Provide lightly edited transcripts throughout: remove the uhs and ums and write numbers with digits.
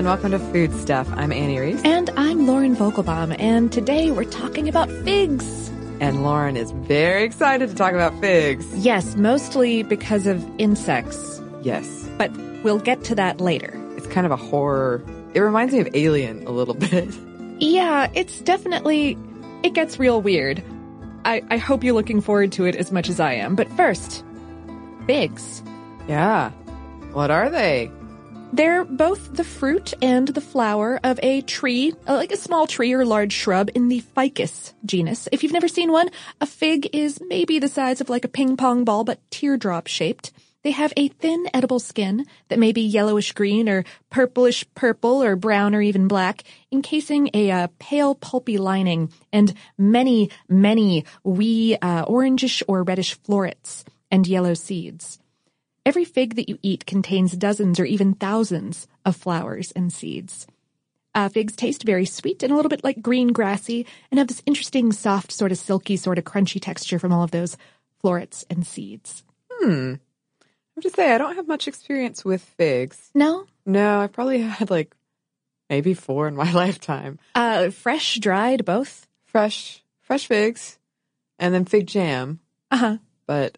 and welcome to Food Stuff. I'm Annie Reese. And I'm Lauren Vogelbaum, and today we're talking about figs. And Lauren is very excited to talk about figs. Yes, mostly because of insects. Yes. But we'll get to that later. It's kind of a horror. It reminds me of Alien a little bit. Yeah, it's definitely, it gets real weird. I hope you're looking forward to it as much as I am. But first, figs. Yeah. What are they? They're both the fruit and the flower of a tree, like a small tree or large shrub in the ficus genus. If you've never seen one, a fig is maybe the size of like a ping pong ball, but teardrop shaped. They have a thin edible skin that may be yellowish green or purplish purple or brown or even black, encasing a pale pulpy lining and many, many wee orangish or reddish florets and yellow seeds. Every fig that you eat contains dozens or even thousands of flowers and seeds. Figs taste very sweet and a little bit like green grassy and have this interesting soft, sort of silky, sort of crunchy texture from all of those florets and seeds. I have to say, I don't have much experience with figs. No? No, I've probably had like maybe 4 in my lifetime. Fresh, dried, both? Fresh figs, and then fig jam. Uh-huh. But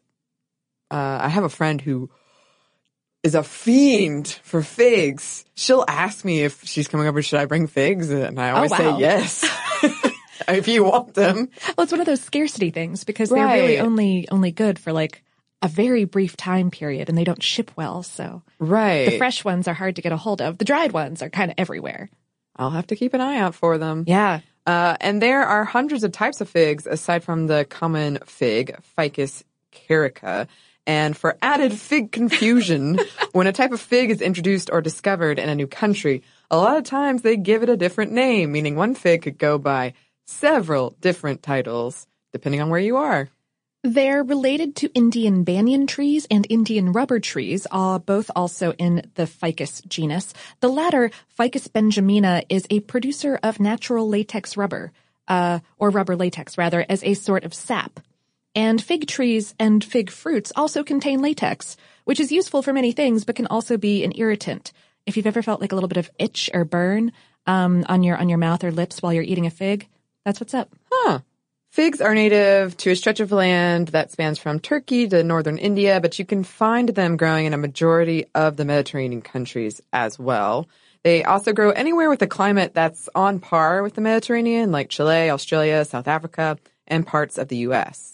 I have a friend who is a fiend for figs. She'll ask me if she's coming over, should I bring figs? And I always say yes, if you want them. Well, it's one of those scarcity things because they're really only good for like a very brief time period and they don't ship well. So the fresh ones are hard to get a hold of. The dried ones are kind of everywhere. I'll have to keep an eye out for them. Yeah. And there are hundreds of types of figs aside from the common fig, Ficus carica. And for added fig confusion, when a type of fig is introduced or discovered in a new country, a lot of times they give it a different name, meaning one fig could go by several different titles, depending on where you are. They're related to Indian banyan trees and Indian rubber trees, both also in the Ficus genus. The latter, Ficus benjamina, is a producer of natural latex rubber, or rubber latex, rather, as a sort of sap. And fig trees and fig fruits also contain latex, which is useful for many things, but can also be an irritant. If you've ever felt like a little bit of itch or burn on your mouth or lips while you're eating a fig, that's what's up. Huh. Figs are native to a stretch of land that spans from Turkey to northern India, but you can find them growing in a majority of the Mediterranean countries as well. They also grow anywhere with a climate that's on par with the Mediterranean, like Chile, Australia, South Africa, and parts of the U.S.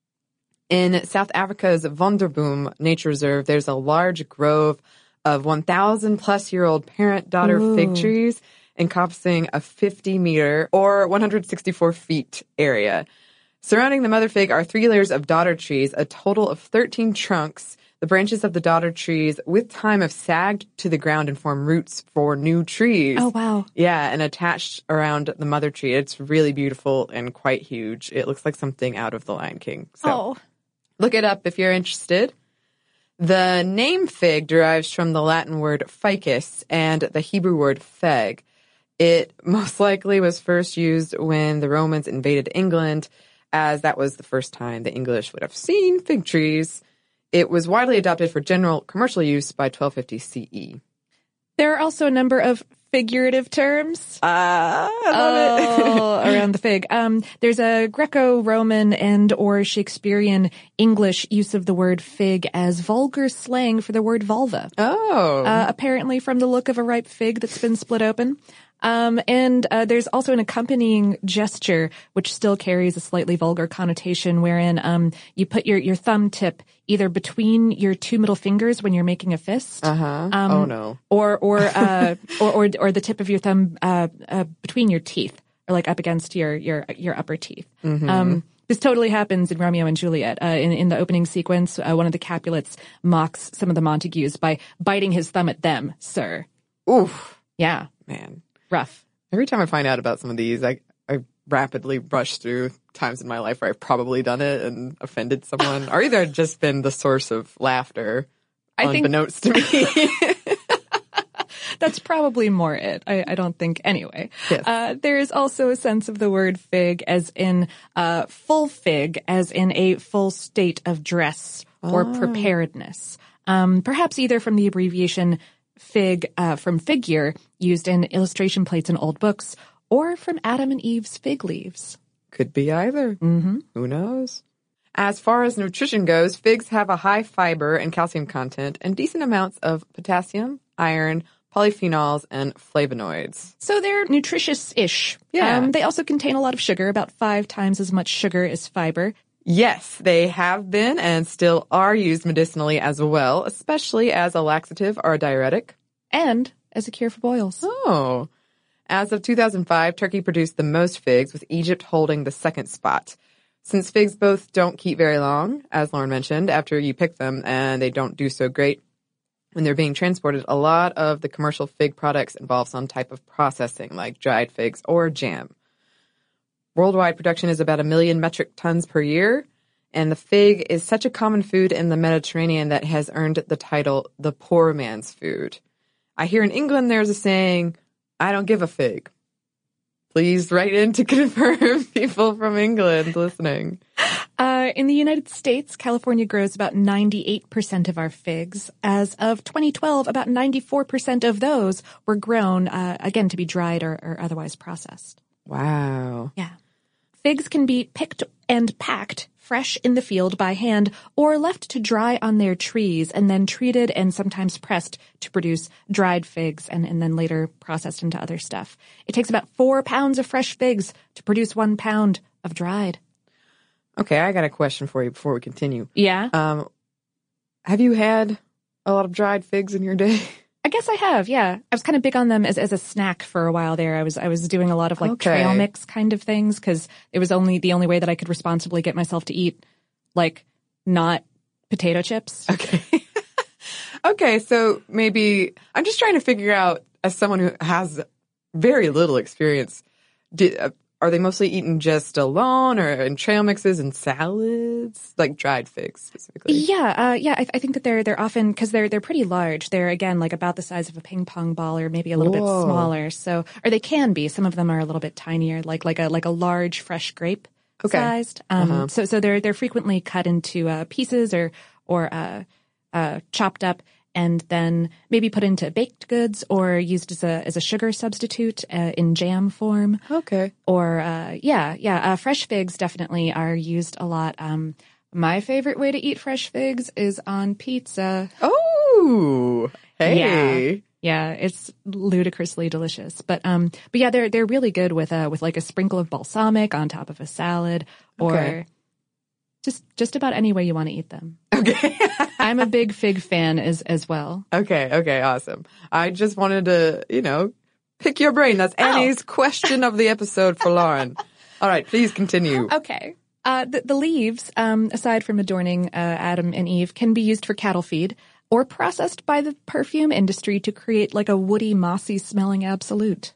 In South Africa's Vonderboom Nature Reserve, there's a large grove of 1,000-plus-year-old parent-daughter fig trees encompassing a 50-meter or 164 feet area. Surrounding the mother fig are 3 layers of daughter trees, a total of 13 trunks. The branches of the daughter trees, with time, have sagged to the ground and form roots for new trees. Oh, wow. Yeah, and attached around the mother tree. It's really beautiful and quite huge. It looks like something out of The Lion King. So look it up if you're interested. The name fig derives from the Latin word ficus and the Hebrew word feg. It most likely was first used when the Romans invaded England, as that was the first time the English would have seen fig trees. It was widely adopted for general commercial use by 1250 CE. There are also a number of figurative terms. I love it. Around the fig. There's a Greco-Roman and or Shakespearean English use of the word fig as vulgar slang for the word vulva. Apparently from the look of a ripe fig that's been split open. And there's also an accompanying gesture which still carries a slightly vulgar connotation wherein you put your thumb tip either between your 2 middle fingers when you're making a fist. Oh no. Or the tip of your thumb between your teeth or like up against your upper teeth. Mm-hmm. This totally happens in Romeo and Juliet. In the opening sequence, one of the Capulets mocks some of the Montagues by biting his thumb at them, sir. Oof. Yeah. Man. Rough. Every time I find out about some of these, I rapidly brush through times in my life where I've probably done it and offended someone, or either just been the source of laughter, unbeknownst to me. That's probably more it. I don't think anyway. Yes. There is also a sense of the word fig as in full fig, as in a full state of dress or preparedness. Perhaps either from the abbreviation fig from figure used in illustration plates in old books, or from Adam and Eve's fig leaves. Could be either. Mm-hmm. Who knows? As far as nutrition goes, figs have a high fiber and calcium content and decent amounts of potassium, iron, polyphenols, and flavonoids. So they're nutritious-ish. Yeah. They also contain a lot of sugar, about 5 times as much sugar as fiber. Yes, they have been and still are used medicinally as well, especially as a laxative or a diuretic. And as a cure for boils. Oh. As of 2005, Turkey produced the most figs, with Egypt holding the second spot. Since figs both don't keep very long, as Lauren mentioned, after you pick them, and they don't do so great when they're being transported, a lot of the commercial fig products involve some type of processing, like dried figs or jam. Worldwide production is about 1 million metric tons per year, and the fig is such a common food in the Mediterranean that has earned the title the poor man's food. I hear in England there's a saying, I don't give a fig. Please write in to confirm, people from England listening. In the United States, California grows about 98% of our figs. As of 2012, about 94% of those were grown, again, to be dried or otherwise processed. Wow. Yeah. Figs can be picked and packed fresh in the field by hand or left to dry on their trees and then treated and sometimes pressed to produce dried figs and then later processed into other stuff. It takes about 4 pounds of fresh figs to produce 1 pound of dried. Okay, I got a question for you before we continue. Yeah? Have you had a lot of dried figs in your day? I guess I have, yeah. I was kind of big on them as a snack for a while there. I was doing a lot of trail mix kind of things because it was the only way that I could responsibly get myself to eat not potato chips. Okay. Okay, so maybe I'm just trying to figure out, as someone who has very little experience, are they mostly eaten just alone or in trail mixes and salads, like dried figs specifically? Yeah, I think that they're often, because they're pretty large. They're, again, about the size of a ping pong ball or maybe a little bit smaller. So, or they can be. Some of them are a little bit tinier, like a large fresh grape sized. So they're frequently cut into pieces or chopped up and then maybe put into baked goods or used as a sugar substitute in jam form. Okay. Or fresh figs definitely are used a lot. My favorite way to eat fresh figs is on pizza. Oh, hey. Yeah, it's ludicrously delicious. But yeah, they're really good with a sprinkle of balsamic on top of a salad or just about any way you want to eat them. Okay. I'm a big fig fan as well. Okay, awesome. I just wanted to, pick your brain. That's Annie's question of the episode for Lauren. All right, please continue. Okay. The leaves, aside from adorning Adam and Eve, can be used for cattle feed or processed by the perfume industry to create a woody, mossy smelling absolute.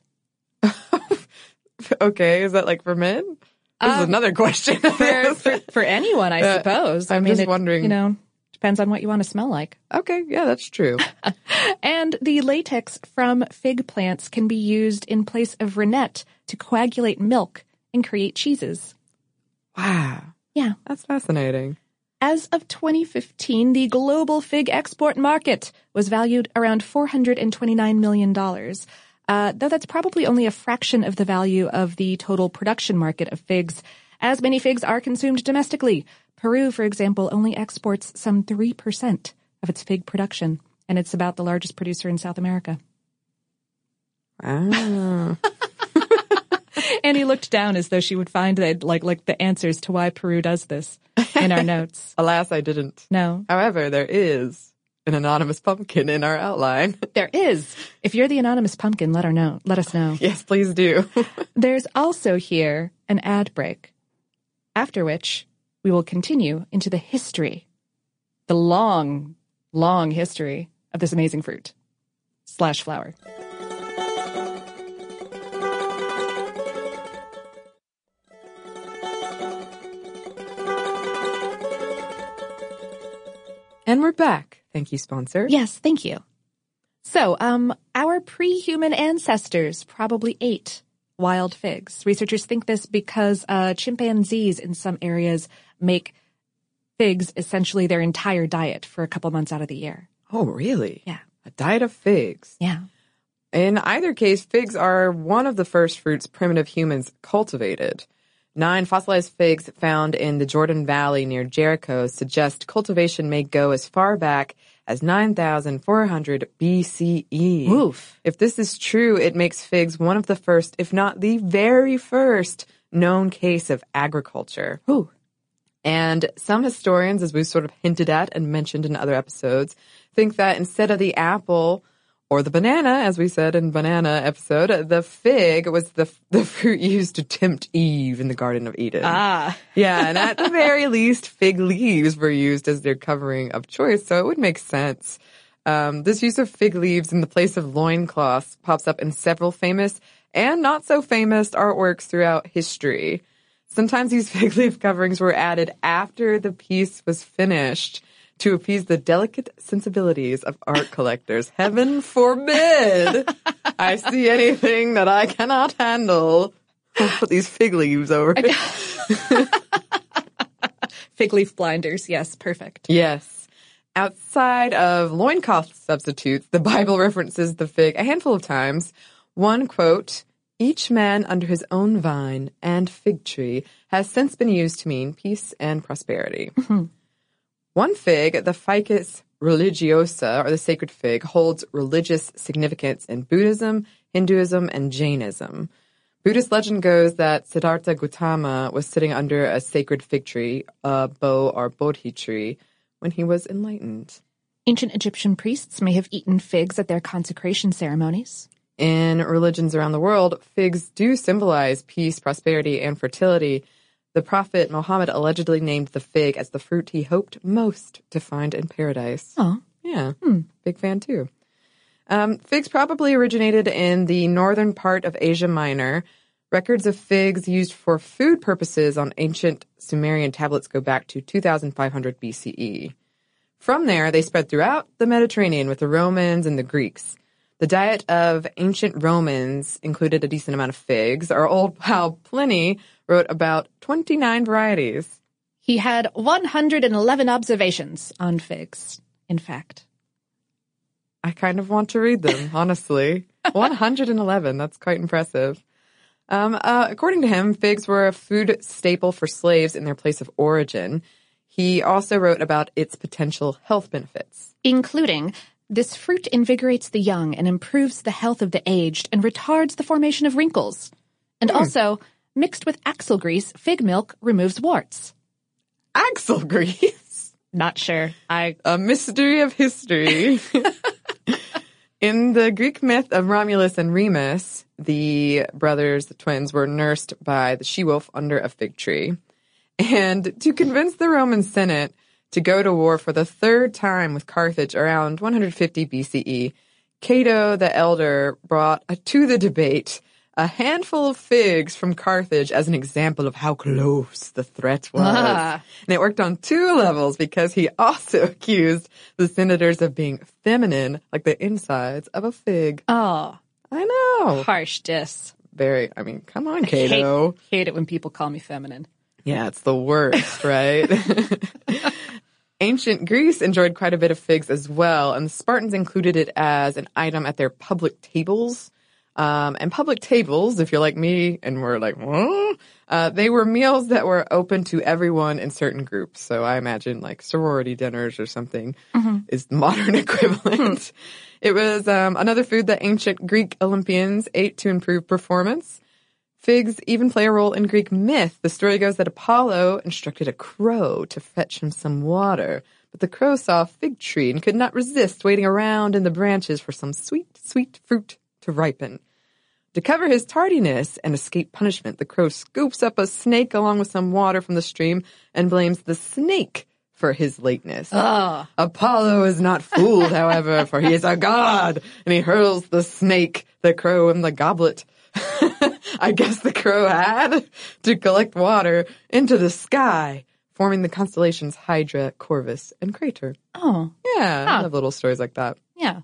Okay, is that for men? This is another question. For anyone, I suppose. I'm just wondering. Depends on what you want to smell like. Okay, yeah, that's true. And the latex from fig plants can be used in place of rennet to coagulate milk and create cheeses. Wow. Yeah. That's fascinating. As of 2015, the global fig export market was valued around $429 million. Though that's probably only a fraction of the value of the total production market of figs, as many figs are consumed domestically. Peru, for example, only exports some 3% of its fig production, and it's about the largest producer in South America. Wow. Annie looked down as though she would find that, the answers to why Peru does this in our notes. Alas, I didn't. No. However, there is an anonymous pumpkin in our outline. There is. If you're the anonymous pumpkin, let us know. Yes, please do. There's also here an ad break, after which we will continue into the history, the long, long history of this amazing fruit / flower. And we're back. Thank you, sponsor. Yes, thank you. So, our pre-human ancestors probably ate wild figs. Researchers think this because chimpanzees in some areas make figs essentially their entire diet for a couple months out of the year. Oh, really? Yeah. A diet of figs. Yeah. In either case, figs are one of the first fruits primitive humans cultivated. 9 fossilized figs found in the Jordan Valley near Jericho suggest cultivation may go as far back as 9,400 BCE. Oof. If this is true, it makes figs one of the first, if not the very first, known case of agriculture. Ooh. And some historians, as we've sort of hinted at and mentioned in other episodes, think that instead of the apple or the banana, as we said in banana episode, the fig was the fruit used to tempt Eve in the Garden of Eden. Ah. Yeah, and at the very least, fig leaves were used as their covering of choice, so it would make sense. This use of fig leaves in the place of loincloths pops up in several famous and not so famous artworks throughout history. Sometimes these fig leaf coverings were added after the piece was finished to appease the delicate sensibilities of art collectors. Heaven forbid I see anything that I cannot handle. I'll put these fig leaves over it. Fig leaf blinders. Yes, perfect. Yes. Outside of loincloth substitutes, the Bible references the fig a handful of times. One quote, "Each man under his own vine and fig tree," has since been used to mean peace and prosperity. Mm-hmm. One fig, the Ficus religiosa, or the sacred fig, holds religious significance in Buddhism, Hinduism, and Jainism. Buddhist legend goes that Siddhartha Gautama was sitting under a sacred fig tree, a bo or bodhi tree, when he was enlightened. Ancient Egyptian priests may have eaten figs at their consecration ceremonies. In religions around the world, figs do symbolize peace, prosperity, and fertility. The prophet Muhammad allegedly named the fig as the fruit he hoped most to find in paradise. Oh. Yeah, big fan too. Figs probably originated in the northern part of Asia Minor. Records of figs used for food purposes on ancient Sumerian tablets go back to 2500 BCE. From there, they spread throughout the Mediterranean with the Romans and the Greeks. The diet of ancient Romans included a decent amount of figs. Our old pal Pliny wrote about 29 varieties. He had 111 observations on figs, in fact. I kind of want to read them, honestly. 111, that's quite impressive. According to him, figs were a food staple for slaves in their place of origin. He also wrote about its potential health benefits, including, this fruit invigorates the young and improves the health of the aged and retards the formation of wrinkles. And also, mixed with axle grease, fig milk removes warts. Axle grease? Not sure. A mystery of history. In the Greek myth of Romulus and Remus, the brothers, the twins, were nursed by the she-wolf under a fig tree. And to convince the Roman Senate to go to war for the third time with Carthage around 150 BCE, Cato the Elder brought to the debate a handful of figs from Carthage as an example of how close the threat was. And it worked on 2 levels because he also accused the senators of being feminine, like the insides of a fig. Oh. I know. Harsh diss. Come on, Cato. Hate it when people call me feminine. Yeah, it's the worst, right? Ancient Greece enjoyed quite a bit of figs as well, and the Spartans included it as an item at their public tables. And public tables, if you're like me and we're like, they were meals that were open to everyone in certain groups. So I imagine like sorority dinners or something is the modern equivalent. It was another food that ancient Greek Olympians ate to improve performance. Figs even play a role in Greek myth. The story goes that Apollo instructed a crow to fetch him some water, but the crow saw a fig tree and could not resist waiting around in the branches for some sweet, sweet fruit to ripen. To cover his tardiness and escape punishment, the crow scoops up a snake along with some water from the stream and blames the snake for his lateness. Apollo is not fooled, however, for he is a god, and he hurls the snake, the crow, and the goblet I guess the crow had to collect water into the sky, forming the constellations Hydra, Corvus, and Crater. Oh. Yeah, I love little stories like that. Yeah.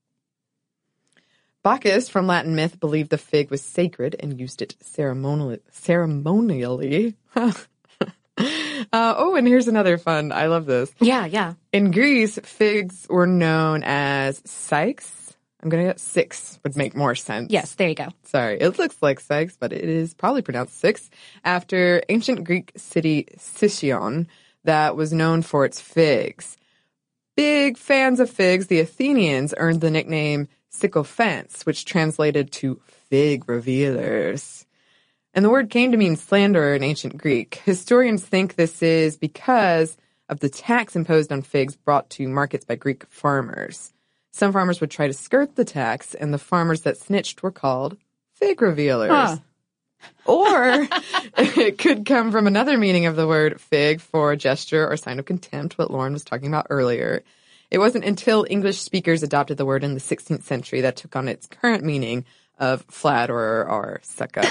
Bacchus, from Latin myth, believed the fig was sacred and used it ceremonially. And here's another fun. I love this. Yeah. In Greece, figs were known as sykes. I'm going to get six would make more sense. Yes, there you go. Sorry, it looks like sykes, but it is probably pronounced six, after ancient Greek city Sicyon that was known for its figs. Big fans of figs, the Athenians earned the nickname sycophants, which translated to fig revealers. And the word came to mean slanderer in ancient Greek. Historians think this is because of the tax imposed on figs brought to markets by Greek farmers. Some farmers would try to skirt the tax, and the farmers that snitched were called fig revealers. Huh. Or it could come from another meaning of the word fig for gesture or sign of contempt, what Lauren was talking about earlier. It wasn't until English speakers adopted the word in the 16th century that took on its current meaning of flatter or suck up.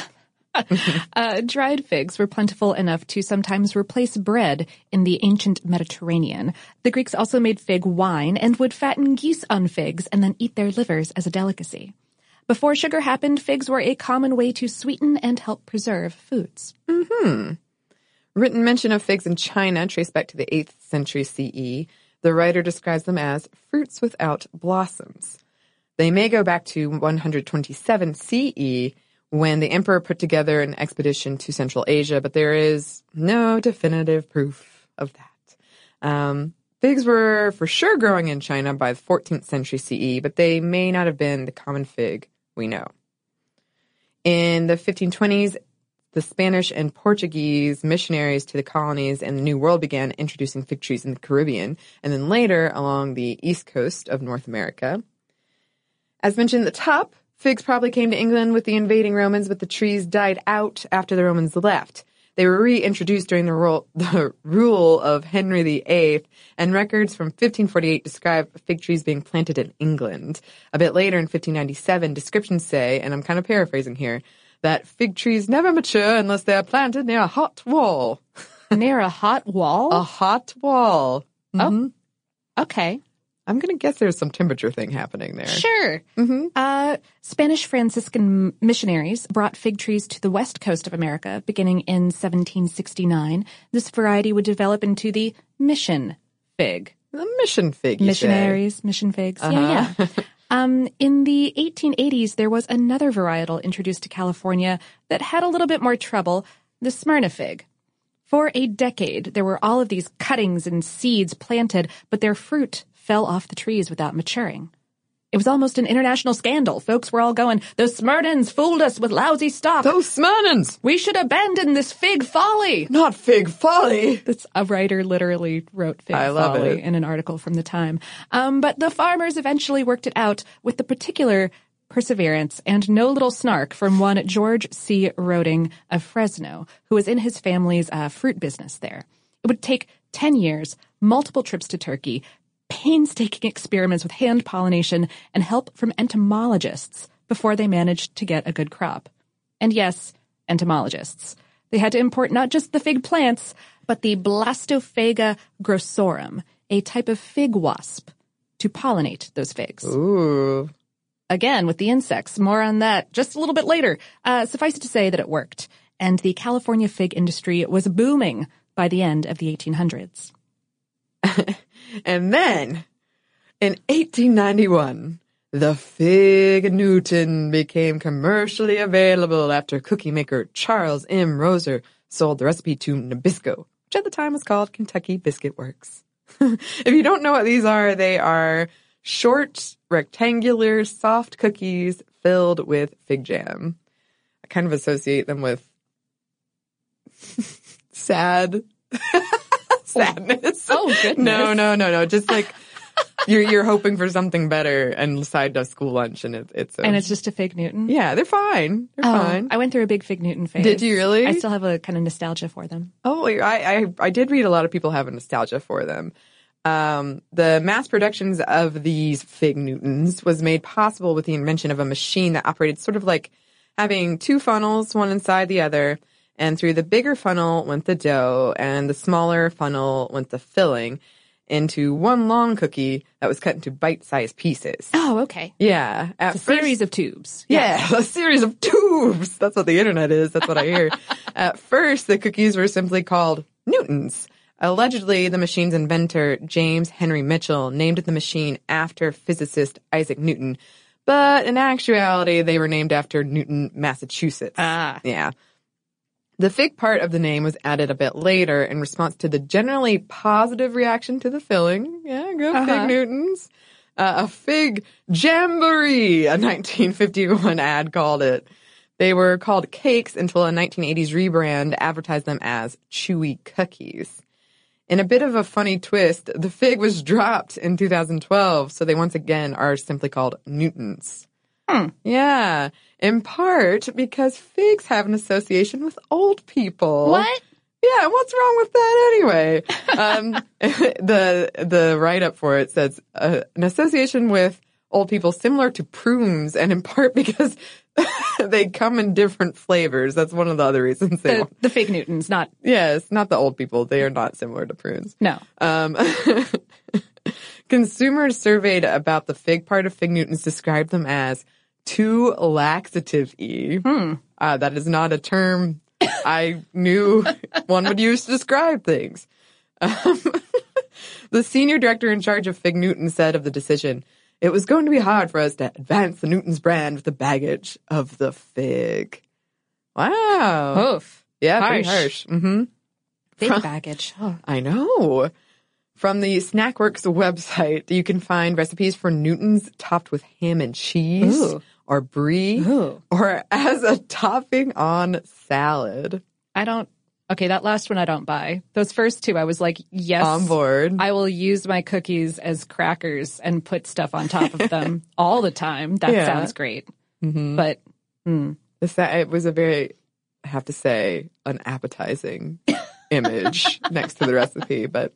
Dried figs were plentiful enough to sometimes replace bread in the ancient Mediterranean. The Greeks also made fig wine and would fatten geese on figs and then eat their livers as a delicacy. Before sugar happened, figs were a common way to sweeten and help preserve foods. Written mention of figs in China traced back to the 8th century CE. The writer describes them as fruits without blossoms. They may go back to 127 CE, when the emperor put together an expedition to Central Asia, but there is no definitive proof of that. Figs were for sure growing in China by the 14th century CE, but they may not have been the common fig we know. In the 1520s, the Spanish and Portuguese missionaries to the colonies and the New World began introducing fig trees in the Caribbean, and then later along the east coast of North America. As mentioned at the top, figs probably came to England with the invading Romans, but the trees died out after the Romans left. They were reintroduced during the rule of Henry VIII, and records from 1548 describe fig trees being planted in England. A bit later in 1597, descriptions say, and I'm kind of paraphrasing here, that fig trees never mature unless they are planted near a hot wall. Near a hot wall? A hot wall. Oh, okay. I'm going to guess there's some temperature thing happening there. Sure. Spanish Franciscan missionaries brought fig trees to the west coast of America beginning in 1769. This variety would develop into the mission fig. The mission fig, you Missionaries, mission figs. Yeah. In the 1880s, there was another varietal introduced to California that had a little bit more trouble, the Smyrna fig. For a decade, there were all of these cuttings and seeds planted, but their fruit fell off the trees without maturing. It was almost an international scandal. Folks were all going, the Smyrnans fooled us with lousy stock. Those Smyrnans! We should abandon this fig folly. Not fig folly! That's a writer literally wrote fig folly in an article from the time. But the farmers eventually worked it out with the particular perseverance and no little snark from one George C. Roding of Fresno, who was in his family's fruit business there. It would take 10 years, multiple trips to Turkey, painstaking experiments with hand pollination, and help from entomologists before they managed to get a good crop. And yes, entomologists. They had to import not just the fig plants, but the Blastophaga grossorum, a type of fig wasp, to pollinate those figs. Ooh. Again, with the insects. More on that just a little bit later. Suffice it to say that it worked, and the California fig industry was booming by the end of the 1800s. And then, in 1891, the Fig Newton became commercially available after cookie maker Charles M. Roser sold the recipe to Nabisco, which at the time was called Kentucky Biscuit Works. If you don't know what these are, they are short, rectangular, soft cookies filled with fig jam. I kind of associate them with sadness. Oh, goodness. No. Just like you're hoping for something better and decide to school lunch and it's just a Fig Newton? Yeah, they're fine. They're fine. I went through a big Fig Newton phase. Did you really? I still have a kind of nostalgia for them. Oh, I did read a lot of people have a nostalgia for them. The mass productions of these Fig Newtons was made possible with the invention of a machine that operated sort of like having two funnels, one inside the other. And through the bigger funnel went the dough, and the smaller funnel went the filling into one long cookie that was cut into bite-sized pieces. Oh, okay. Yeah. It's a series of tubes. Yeah, a series of tubes. That's what the internet is. That's what I hear. At first, the cookies were simply called Newtons. Allegedly, the machine's inventor, James Henry Mitchell, named the machine after physicist Isaac Newton. But in actuality, they were named after Newton, Massachusetts. Ah. Yeah. The fig part of the name was added a bit later in response to the generally positive reaction to the filling. Yeah, go Fig Newtons. A fig jamboree, a 1951 ad called it. They were called cakes until a 1980s rebrand advertised them as chewy cookies. In a bit of a funny twist, the fig was dropped in 2012, so they once again are simply called Newtons. Yeah, in part because figs have an association with old people. What? Yeah, what's wrong with that anyway? The write-up for it says an association with old people similar to prunes, and in part because they come in different flavors. That's one of the other reasons they want. The fig Newtons, not... Yes, not the old people. They are not similar to prunes. No. Consumers surveyed about the fig part of Fig Newtons described them as too laxative-y. That is not a term I knew one would use to describe things. The senior director in charge of Fig Newton said of the decision, "It was going to be hard for us to advance the Newtons brand with the baggage of the fig." Wow. Oof. Yeah, pretty harsh. Mm-hmm. Big baggage. Oh. I know. From the Snackworks website, you can find recipes for Newtons topped with ham and cheese. Ooh. Or brie, or as a topping on salad. Okay, that last one I don't buy. Those first two, I was like, yes. On board. I will use my cookies as crackers and put stuff on top of them all the time. That sounds great. Mm-hmm. But, It was a very, I have to say, unappetizing image next to the recipe, but,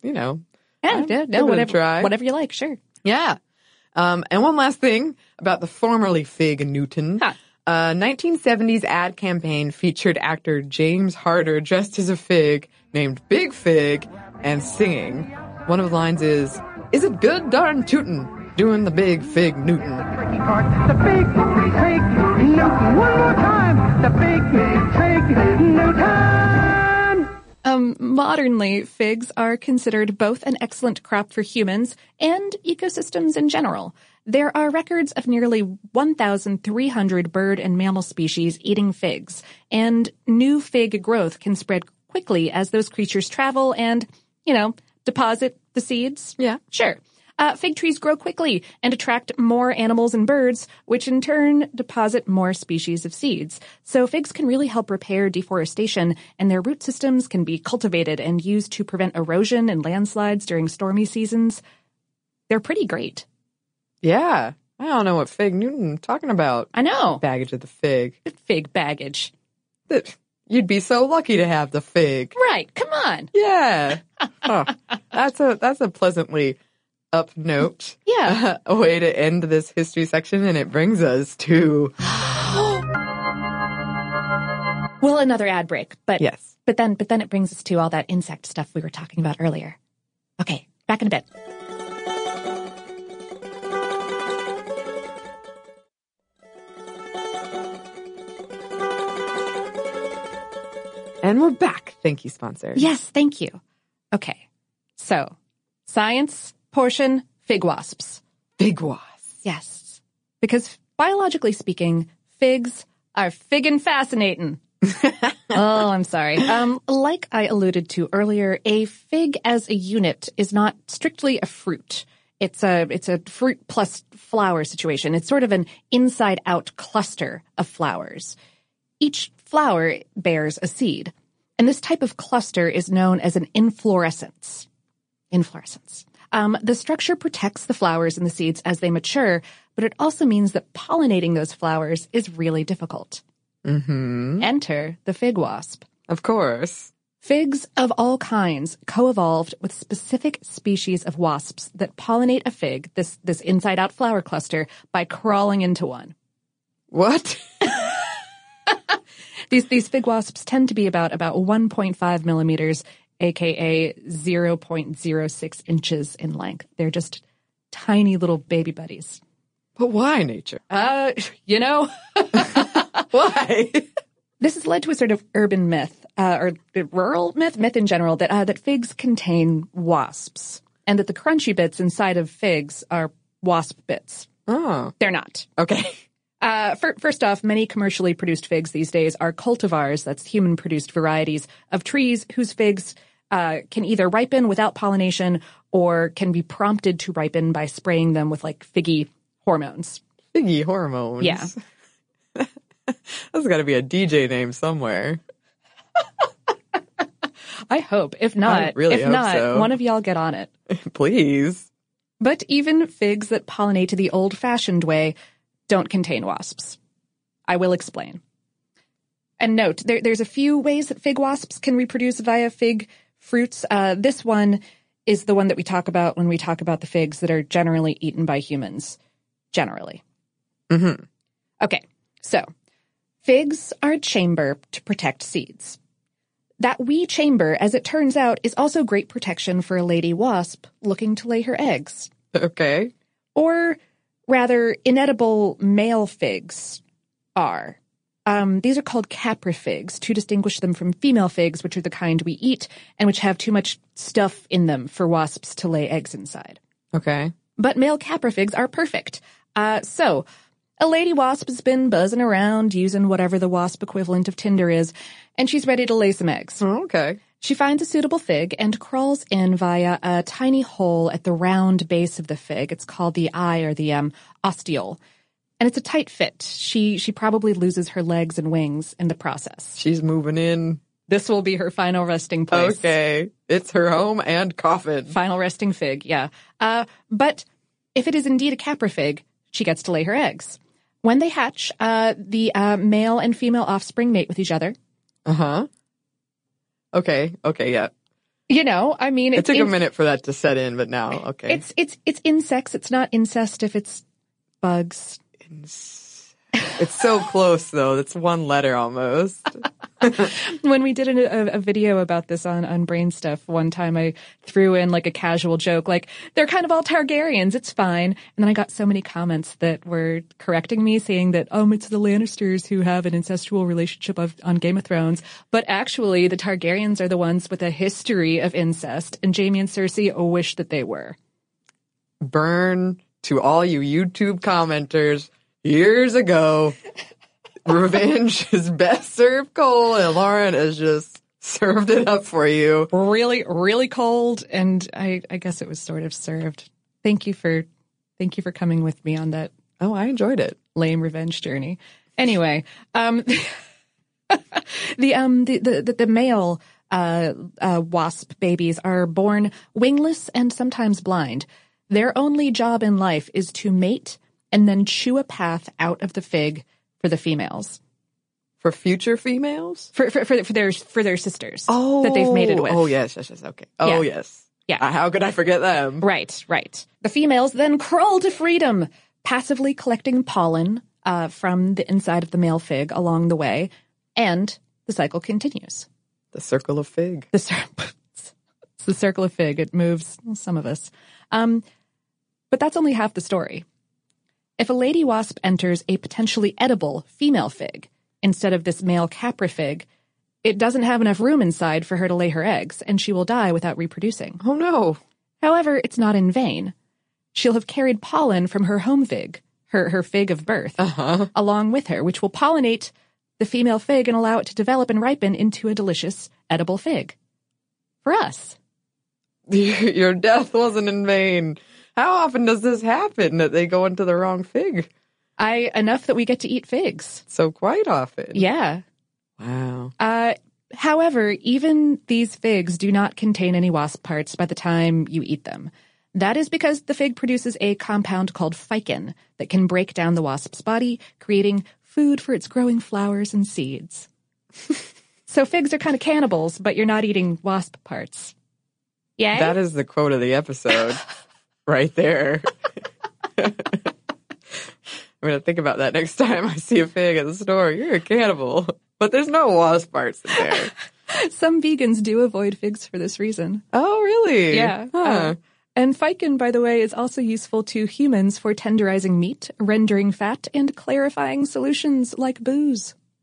whatever you like, sure. Yeah. And one last thing about the formerly Fig Newton. 1970s ad campaign featured actor James Harder dressed as a fig named Big Fig and singing. One of the lines is it good darn tootin', doing the Big Fig Newton. The Big Fig Newton. One more time. The Big Fig Newton. Modernly, figs are considered both an excellent crop for humans and ecosystems in general. There are records of nearly 1,300 bird and mammal species eating figs, and new fig growth can spread quickly as those creatures travel and, deposit the seeds. Yeah. Sure. Fig trees grow quickly and attract more animals and birds, which in turn deposit more species of seeds. So figs can really help repair deforestation, and their root systems can be cultivated and used to prevent erosion and landslides during stormy seasons. They're pretty great. Yeah. I don't know what Fig Newton talking about. I know. Baggage of the fig. Fig baggage. You'd be so lucky to have the fig. Right. Come on. Yeah. That's a pleasantly up note. Yeah. A way to end this history section, and it brings us to well, another ad break, but yes. But then it brings us to all that insect stuff we were talking about earlier. Okay, back in a bit. And we're back. Thank you, sponsor. Yes, thank you. Okay, so science portion, fig wasps. Fig wasps. Yes. Because biologically speaking, figs are figgin' fascinating. Oh, I'm sorry. Like I alluded to earlier, a fig as a unit is not strictly a fruit. It's a fruit plus flower situation. It's sort of an inside-out cluster of flowers. Each flower bears a seed, and this type of cluster is known as an inflorescence. The structure protects the flowers and the seeds as they mature, but it also means that pollinating those flowers is really difficult. Mm-hmm. Enter the fig wasp. Of course. Figs of all kinds co-evolved with specific species of wasps that pollinate a fig, this inside-out flower cluster, by crawling into one. What? These fig wasps tend to be about 1.5 millimeters, aka 0.06 inches in length. They're just tiny little baby buddies. But why, nature? You know? Why? This has led to a sort of urban myth, or rural myth in general, that figs contain wasps, and that the crunchy bits inside of figs are wasp bits. Oh. They're not. Okay. First off, many commercially produced figs these days are cultivars, that's human-produced varieties, of trees whose figs can either ripen without pollination or can be prompted to ripen by spraying them with, like, figgy hormones. Figgy hormones. Yeah. That's got to be a DJ name somewhere. I hope. If not, I really hope so. One of y'all get on it. Please. But even figs that pollinate the old-fashioned way don't contain wasps. I will explain. And note, there's a few ways that fig wasps can reproduce via fig fruits. This one is the one that we talk about when we talk about the figs that are generally eaten by humans. Generally. Mm-hmm. Okay, so figs are a chamber to protect seeds. That wee chamber, as it turns out, is also great protection for a lady wasp looking to lay her eggs. Okay. Or rather, inedible male figs are. These are called caprifigs to distinguish them from female figs, which are the kind we eat and which have too much stuff in them for wasps to lay eggs inside. Okay. But male caprifigs are perfect. So a lady wasp has been buzzing around using whatever the wasp equivalent of Tinder is, and she's ready to lay some eggs. Oh, okay. She finds a suitable fig and crawls in via a tiny hole at the round base of the fig. It's called the eye or the ostiole. And it's a tight fit. She probably loses her legs and wings in the process. She's moving in. This will be her final resting place. Okay. It's her home and coffin. Final resting fig, yeah. But if it is indeed a caprifig, she gets to lay her eggs. When they hatch, the male and female offspring mate with each other. Uh-huh. Okay, yeah. You know, I mean... It took a minute for that to set in, but now, okay. It's insects. It's not incest if it's bugs. It's so close, though. It's one letter almost. When we did a video about this on Brain Stuff one time, I threw in like a casual joke, like, they're kind of all Targaryens, it's fine. And then I got so many comments that were correcting me, saying that, it's the Lannisters who have an incestual relationship on Game of Thrones. But actually, the Targaryens are the ones with a history of incest, and Jaime and Cersei wish that they were. Burn to all you YouTube commenters years ago. Revenge is best served cold, and Lauren has just served it up for you. Really, really cold, and I guess it was sort of served. Thank you for coming with me on that. Oh, I enjoyed it. Lame revenge journey. Anyway, the male wasp babies are born wingless and sometimes blind. Their only job in life is to mate and then chew a path out of the fig for the females. For future females? For their sisters. Oh. That they've mated with. Oh, yes. Okay. Oh, yeah. Yes. Yeah. How could I forget them? Right. The females then crawl to freedom, passively collecting pollen from the inside of the male fig along the way, and the cycle continues. The circle of fig. It's the circle of fig. It moves some of us. But that's only half the story. If a lady wasp enters a potentially edible female fig instead of this male caprifig, it doesn't have enough room inside for her to lay her eggs, and she will die without reproducing. Oh, no. However, it's not in vain. She'll have carried pollen from her home fig, her fig of birth, along with her, which will pollinate the female fig and allow it to develop and ripen into a delicious, edible fig. For us. Your death wasn't in vain. How often does this happen, that they go into the wrong fig? Enough that we get to eat figs. So quite often. Yeah. Wow. However, even these figs do not contain any wasp parts by the time you eat them. That is because the fig produces a compound called ficin that can break down the wasp's body, creating food for its growing flowers and seeds. So figs are kind of cannibals, but you're not eating wasp parts. Yay? That is the quote of the episode. Right there. I'm going to think about that next time I see a fig at the store. You're a cannibal. But there's no wasp parts in there. Some vegans do avoid figs for this reason. Oh, really? Yeah. Huh. And ficin, by the way, is also useful to humans for tenderizing meat, rendering fat, and clarifying solutions like booze.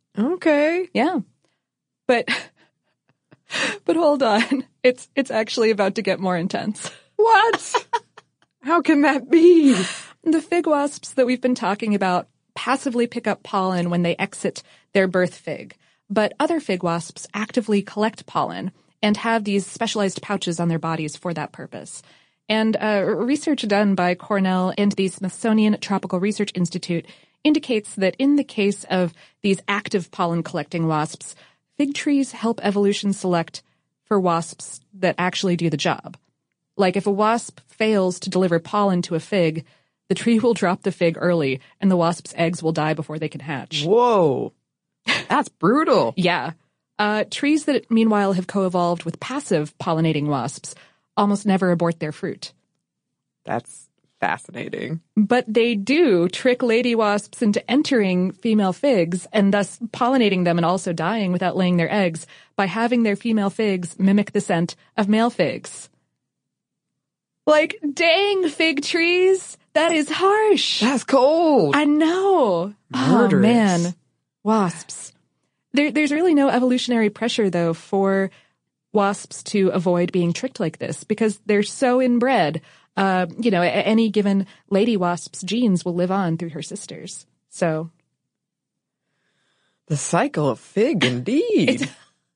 Okay. Yeah. But hold on. It's actually about to get more intense. What? How can that be? The fig wasps that we've been talking about passively pick up pollen when they exit their birth fig, but other fig wasps actively collect pollen and have these specialized pouches on their bodies for that purpose. And research done by Cornell and the Smithsonian Tropical Research Institute indicates that in the case of these active pollen-collecting wasps, fig trees help evolution select for wasps that actually do the job. Like if a wasp fails to deliver pollen to a fig, the tree will drop the fig early and the wasp's eggs will die before they can hatch. Whoa. That's brutal. Yeah. Trees that meanwhile have co-evolved with passive pollinating wasps almost never abort their fruit. That's fascinating. But they do trick lady wasps into entering female figs and thus pollinating them and also dying without laying their eggs by having their female figs mimic the scent of male figs. Like, dang, fig trees. That is harsh. That's cold. I know. Murderous. Oh, man. Wasps. There's really no evolutionary pressure, though, for wasps to avoid being tricked like this because they're so inbred. Any given lady wasp's genes will live on through her sisters. So. The cycle of fig, indeed.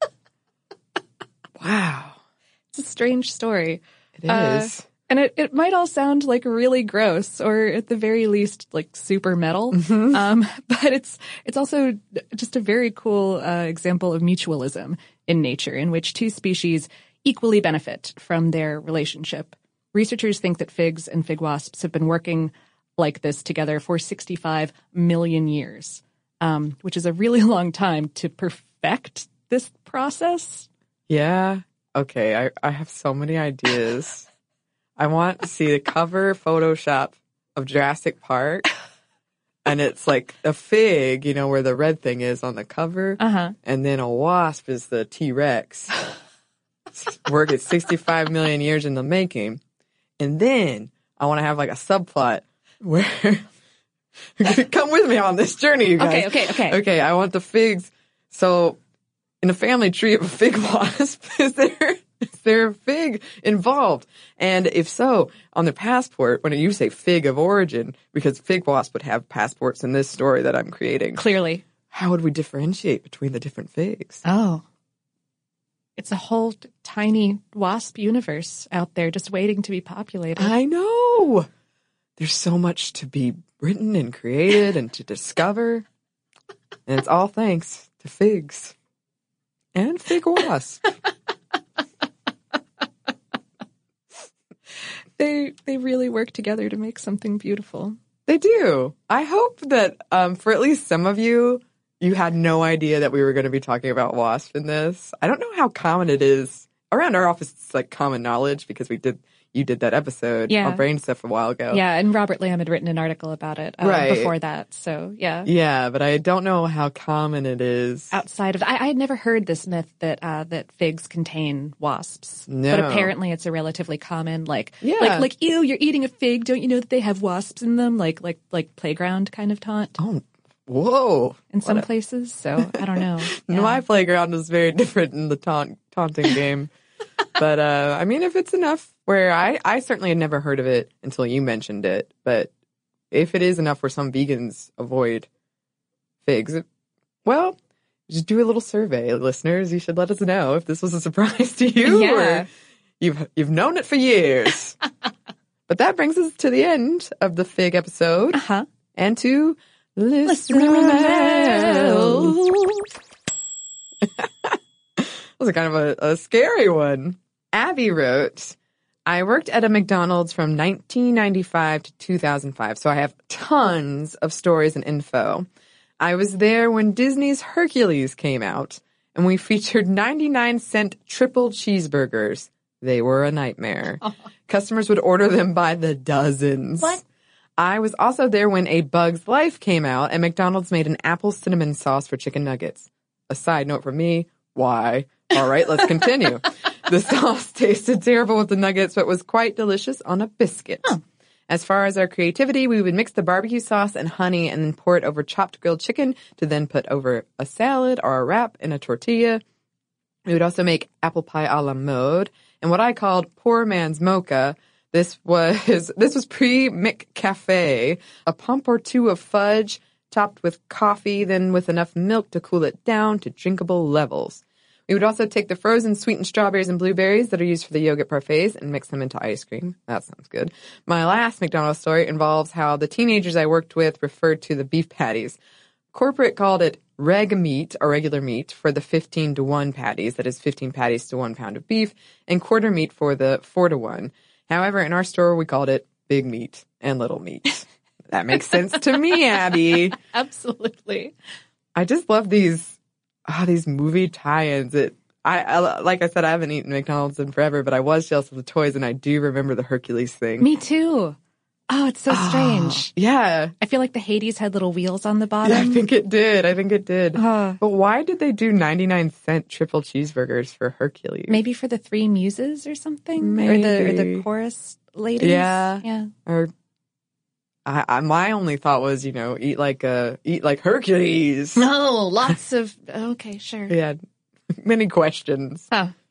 Wow. It's a strange story. It is. And it might all sound like really gross or at the very least like super metal. Mm-hmm. But it's also just a very cool example of mutualism in nature in which two species equally benefit from their relationship. Researchers think that figs and fig wasps have been working like this together for 65 million years, which is a really long time to perfect this process. Yeah. Okay. I have so many ideas. I want to see the cover Photoshop of Jurassic Park. And it's like a fig, where the red thing is on the cover. Uh-huh. And then a wasp is the T-Rex. Work at 65 million years in the making. And then I want to have like a subplot where come with me on this journey, you guys. Okay. Okay, I want the figs. So in the family tree of a fig wasp, is there a fig involved? And if so, on their passport, when you say fig of origin, because fig wasp would have passports in this story that I'm creating. Clearly. How would we differentiate between the different figs? Oh. It's a whole tiny wasp universe out there just waiting to be populated. I know. There's so much to be written and created and to discover. And it's all thanks to figs and fig wasp. They really work together to make something beautiful. They do. I hope that for at least some of you, you had no idea that we were going to be talking about wasp in this. I don't know how common it is. Around our office, it's like common knowledge because you did that episode on Brain Stuff a while ago. Yeah, and Robert Lamb had written an article about it before that. So, yeah. Yeah, but I don't know how common it is. Outside of, I had never heard this myth that figs contain wasps. No. But apparently it's a relatively common, like, ew, you're eating a fig. Don't you know that they have wasps in them? Like playground kind of taunt. Oh, whoa. In some places. So, I don't know. Yeah. My playground is very different in the taunting game. But, if it's enough where I certainly had never heard of it until you mentioned it, but if it is enough where some vegans avoid figs, well, just do a little survey, listeners. You should let us know if this was a surprise to you or you've known it for years. But that brings us to the end of the fig episode and to Listener Mail. That was kind of a scary one. Abby wrote, I worked at a McDonald's from 1995 to 2005, so I have tons of stories and info. I was there when Disney's Hercules came out, and we featured 99-cent triple cheeseburgers. They were a nightmare. Customers would order them by the dozens. What? I was also there when A Bug's Life came out, and McDonald's made an apple cinnamon sauce for chicken nuggets. A side note from me, why? All right, let's continue. The sauce tasted terrible with the nuggets, but was quite delicious on a biscuit. As far as our creativity, we would mix the barbecue sauce and honey and then pour it over chopped grilled chicken to then put over a salad or a wrap in a tortilla. We would also make apple pie a la mode and what I called poor man's mocha. This was pre-McCafe, a pump or two of fudge topped with coffee, then with enough milk to cool it down to drinkable levels. We would also take the frozen sweetened strawberries and blueberries that are used for the yogurt parfaits and mix them into ice cream. That sounds good. My last McDonald's story involves how the teenagers I worked with referred to the beef patties. Corporate called it reg meat, or regular meat, for the 15-to-1 patties, that is 15 patties to 1 pound of beef, and quarter meat for the 4-to-1. However, in our store, we called it big meat and little meat. That makes sense to me, Abby. Absolutely. I just love these movie tie-ins. I like I said, I haven't eaten McDonald's in forever, but I was jealous of the toys, and I do remember the Hercules thing. Me too. Oh, it's so strange. Yeah. I feel like the Hades had little wheels on the bottom. Yeah, I think it did. But why did they do 99-cent triple cheeseburgers for Hercules? Maybe for the three muses or something? Maybe. Or the chorus ladies? Yeah. Or my only thought was, eat like Hercules. No, lots of, okay, sure. Yeah. Many questions.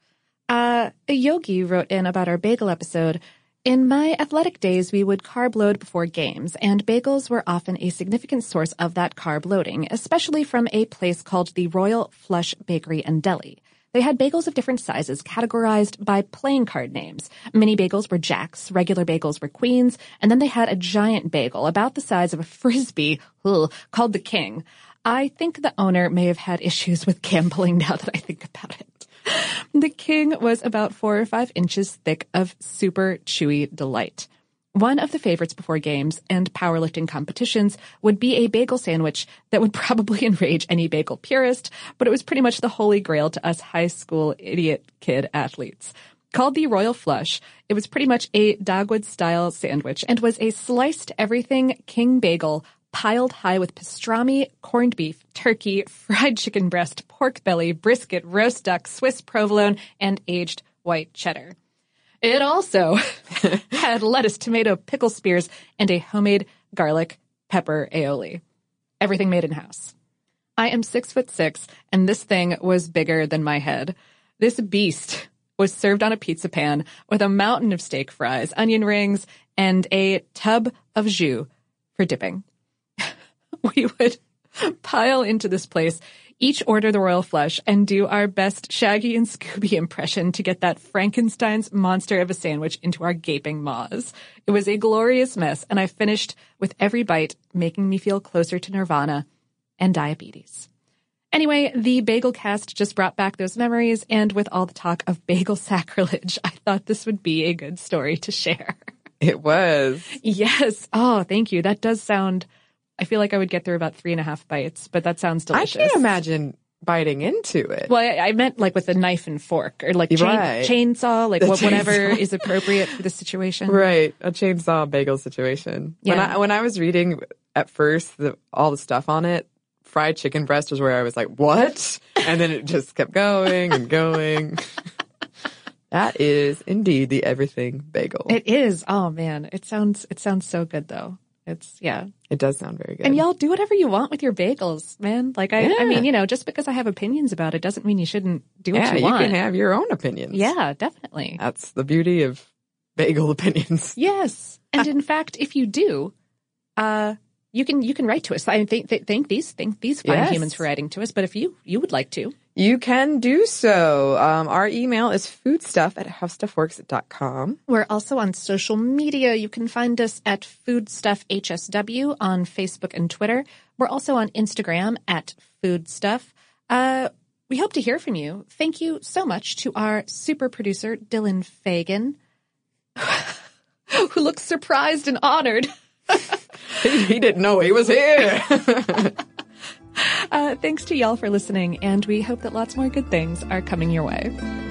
A Yogi wrote in about our bagel episode. In my athletic days, we would carb load before games, and bagels were often a significant source of that carb loading, especially from a place called the Royal Flush Bakery and Deli. They had bagels of different sizes categorized by playing card names. Mini bagels were jacks, regular bagels were queens, and then they had a giant bagel about the size of a frisbee called the King. I think the owner may have had issues with gambling now that I think about it. The King was about 4 or 5 inches thick of super chewy delight. One of the favorites before games and powerlifting competitions would be a bagel sandwich that would probably enrage any bagel purist, but it was pretty much the holy grail to us high school idiot kid athletes. Called the Royal Flush, it was pretty much a Dogwood-style sandwich and was a sliced everything king bagel piled high with pastrami, corned beef, turkey, fried chicken breast, pork belly, brisket, roast duck, Swiss provolone, and aged white cheddar. It also had lettuce, tomato, pickle spears, and a homemade garlic pepper aioli. Everything made in-house. I am 6'6", and this thing was bigger than my head. This beast was served on a pizza pan with a mountain of steak fries, onion rings, and a tub of jus for dipping. We would pile into this place, each order the Royal Flush, and do our best Shaggy and Scooby impression to get that Frankenstein's monster of a sandwich into our gaping maws. It was a glorious mess, and I finished with every bite making me feel closer to nirvana and diabetes. Anyway, the Bagel Cast just brought back those memories, and with all the talk of bagel sacrilege, I thought this would be a good story to share. It was. Yes. Oh, thank you. That does sound... I feel like I would get through about 3.5 bites, but that sounds delicious. I can't imagine biting into it. Well, I meant like with a knife and fork or like chainsaw, like whatever is appropriate for the situation. Right. A chainsaw bagel situation. Yeah. When I was reading at first all the stuff on it, fried chicken breast was where I was like, what? And then it just kept going and going. That is indeed the everything bagel. It is. Oh man. It sounds so good though. It does sound very good. And y'all do whatever you want with your bagels, man. Like, I mean, just because I have opinions about it doesn't mean you shouldn't do what you want. Yeah, you can have your own opinions. Yeah, definitely. That's the beauty of bagel opinions. Yes. And in fact, if you do, you can write to us. I thank these fine humans for writing to us. But if you would like to. You can do so. Our email is foodstuff@howstuffworks.com. We're also on social media. You can find us at FoodstuffHSW on Facebook and Twitter. We're also on Instagram at Foodstuff. We hope to hear from you. Thank you so much to our super producer, Dylan Fagan, who looks surprised and honored. He didn't know he was here. Thanks to y'all for listening, and we hope that lots more good things are coming your way.